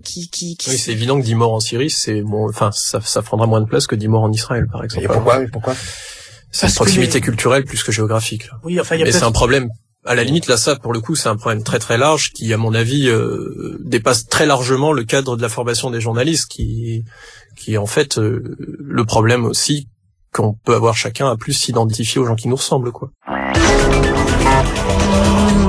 Oui, c'est évident que 10 morts en Syrie, c'est bon, enfin, ça prendra moins de place que 10 morts en Israël, par exemple. Et pourquoi? C'est une proximité culturelle plus que géographique, là. Oui, enfin, mais c'est un problème. À la limite, là, ça, pour le coup, c'est un problème très très large qui, à mon avis, dépasse très largement le cadre de la formation des journalistes, qui est en fait le problème aussi qu'on peut avoir chacun à plus s'identifier aux gens qui nous ressemblent, quoi.